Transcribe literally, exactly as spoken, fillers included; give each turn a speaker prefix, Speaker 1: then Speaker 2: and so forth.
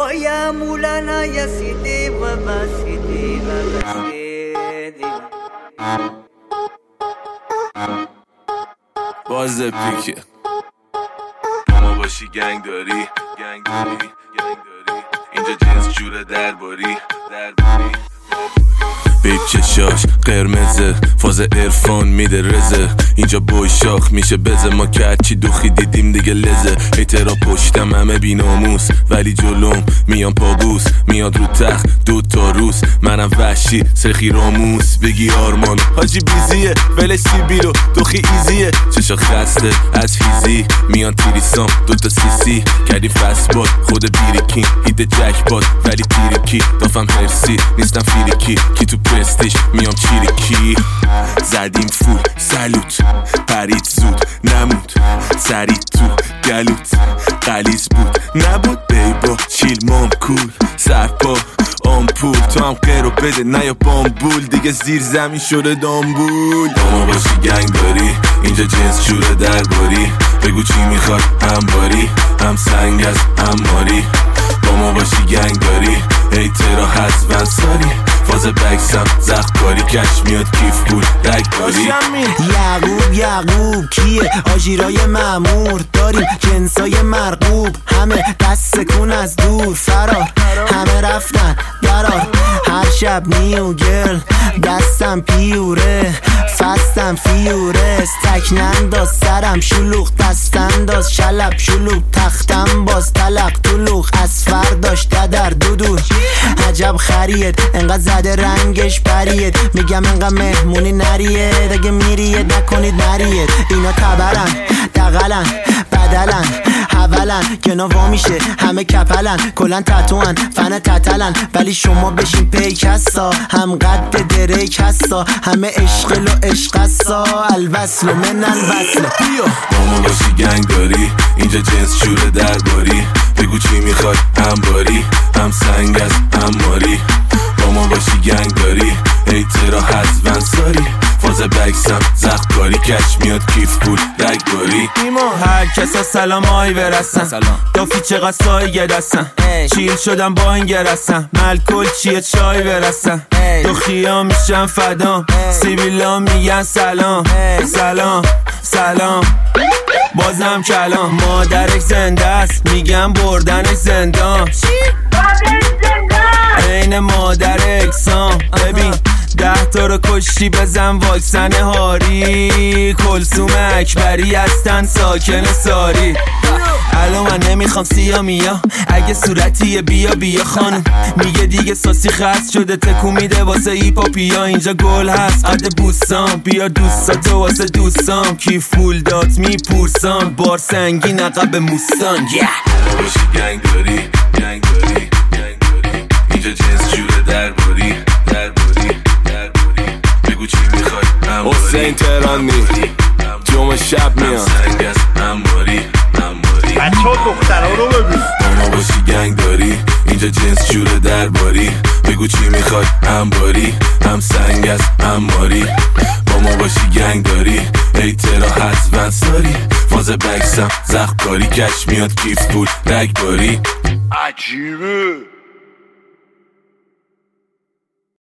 Speaker 1: ويامولنا يا سيدي بابا سيدي بابا سيدي
Speaker 2: باز پیکه اما باشی گنگ داری گنگ داری گنگ داری اینجا جنس جوره درباری درباری بیب چشاش قرمزه فاز عرفان میده رزه اینجا بوی شاخ میشه بزه ما که هرچی دوخی دیدیم دیگه لزه ایترا پشتم همه بی ناموس ولی جلوم میان پابوس میاد رو تخت دو تا روز منم وحشی سرخی راموس بگی آرمان حاجی بیزیه ولش سیبیلو دوخی ایزیه چشا خسته از فیزی میان تیریسام دوتا سیسی کردی فسباد خود بیریکین هیده جک باد ولی تیریکی دافم هرسی نیستم فیریکی کی تو پرستیش میام چیریکی زدیم فول سلوت پرید زود نمود سری تو گلوت قلیز بود نبود بیبا چیل مام کول سرپا آمپول تو هم قیرو بده نه یا بامبول دیگه زیر زمین شده دامبول اما باشی گنگ داری اینجا جنس جوره درباری بگو چی میخواد هم باری هم سنگ از هم ماری با ما باشی گنگ داری ایترا هست ونساری فاز بکسم زخباری کش میاد کیف بود رگباری
Speaker 3: یعقوب یعقوب کیه آژیرای معمور داریم جنسای مرغوب همه دست سکون از دور فرار همه رفتن درار هر شب نیو گرل دستم پیوره فستم فیورست تک ننداز سرم شلوغ دستنداز شلب شلوغ تختم باز تلق طلوغ از فرداش ددر دودور عجب خرید انقدر زده رنگش برید میگم انقدر مهمونی نرید اگه میرید نکنید نرید اینا تبرن دقلن بدلن حولن گنا وا میشه همه کپلن کلن تتوان فن تتلن ولی شما بشین پیک هستا هم قد دریک هستا همه عشقل و عشق هستا الوصل من الوصل
Speaker 2: با ما باشی گنگ داری اینجا جنس شوره درباری بگو چی میخواد هم باری هم سنگ از هم ماری با ما باشی گنگ داری ایترا هست ونساری فاز بکسم زخباری کش میاد کیف پول رگباری
Speaker 4: ایما هر کسا سلام آی برسن دافی چقدر سایه دستن چیل شدم با این گرسن ملکل چیه چای برسن دو خیام میشن فدام سیبیلا میگن سلام سلام سلام بازم کلام مادرک زنده است میگم بردنش زندان این مادر اکسام ببین ده تا رو کشتی بزن واکسن هاری کلثوم اکبری هستن ساکن ساری الان من نمیخوام سیا میا اگه صورتیه بیا بیا خانم میگه دیگه ساسی خست شده تکو میده واسه ایپاپیا اینجا گل هست قد بوسام بیا دوستاتو واسه دوستام کی فول دات میپورسام بار سنگین عقب موسان
Speaker 2: yeah. باشی گنگ داری گنگ داری گنگ داری اینجا جنس جوره درباری درباری درباری بگو چی میخوای هم
Speaker 5: حسین تهرانی جمعه شب میاد
Speaker 2: سنگ از هم ماری هم ماری
Speaker 6: بچه ها دخترها رو ببین
Speaker 2: اما باشی گنگ داری اینجا جنس جوره درباری بگو چی میخواد هم باری هم سنگ از هم ماری با ما باشی گنگ داری ایترا هست ونساری فاز بکسم زخباری کش میاد کیف بود رگباری
Speaker 6: عجیبه